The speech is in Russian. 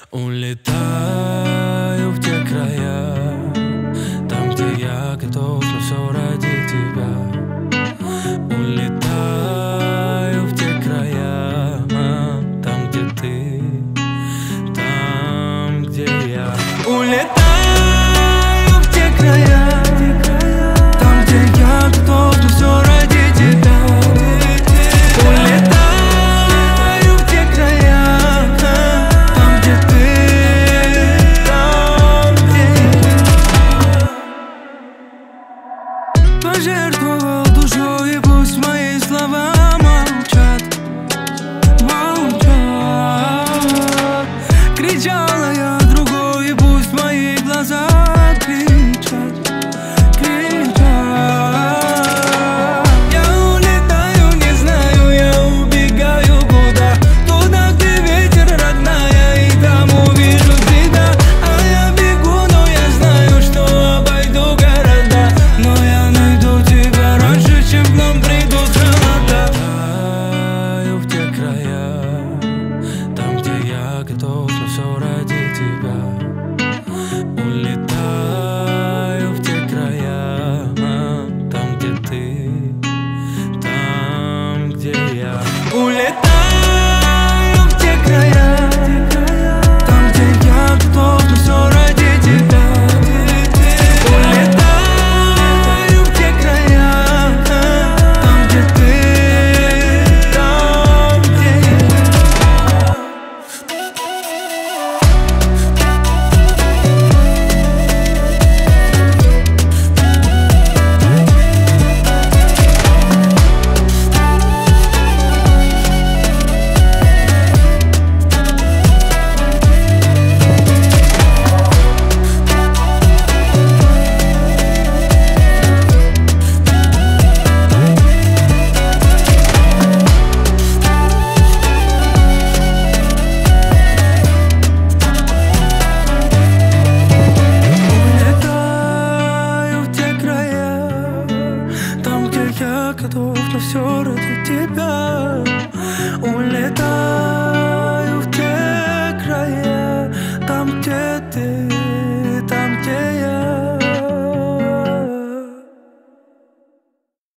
Улетаю в те края, там, где я готов на все ради тебя. Улетаю в те края, там, где ты, там, где я. Улетаю в те края, там, где я готов на все ради тебя. Улетаю в те края, там, где ты, там, где я. Пожертвовал душой, и пусть мои слова молчат, молчат. Кричала я другой, и пусть мои глаза кричат, кричат. Я улетаю, не знаю, я убегаю куда. Туда, где ветер, родная, и там увижу тебя. А я бегу, но я знаю, что обойду города. Но я найду тебя раньше, чем к нам придут холода. Улетаю в те края, там, где я готов